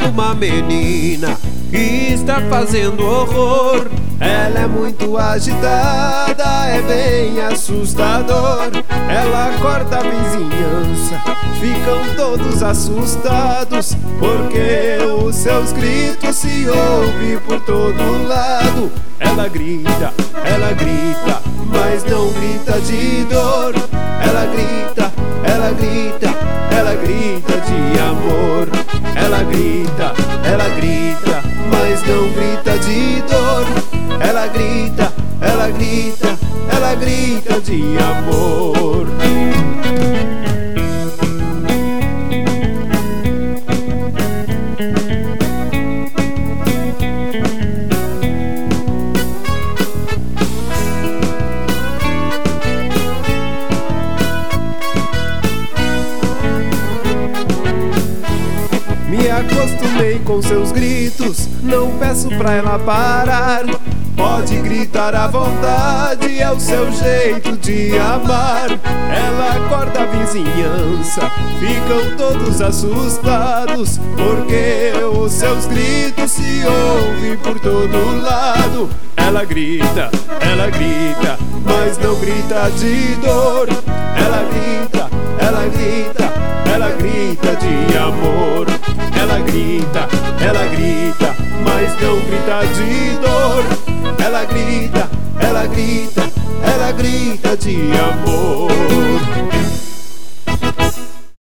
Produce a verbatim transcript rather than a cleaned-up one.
uma menina que está fazendo horror. Ela é muito agitada, é bem assustador. Ela acorda a vizinhança, ficam todos assustados, porque os seus gritos se ouvem por todo lado. Ela grita, ela grita, mas não grita de dor. Ela grita, ela grita, ela grita de amor. Ela grita, ela grita, mas não grita de dor. Ela grita, ela grita, ela grita de amor. Me acostumei com seus gritos, não peço pra ela parar. Pode gritar à vontade, é o seu jeito de amar. Ela acorda a vizinhança, ficam todos assustados, porque os seus gritos se ouvem por todo lado. Ela grita, ela grita, mas não grita de dor. Ela grita, ela grita, ela grita de amor. Ela grita, ela grita, mas não grita de dor. Ela grita, ela grita, ela grita de amor.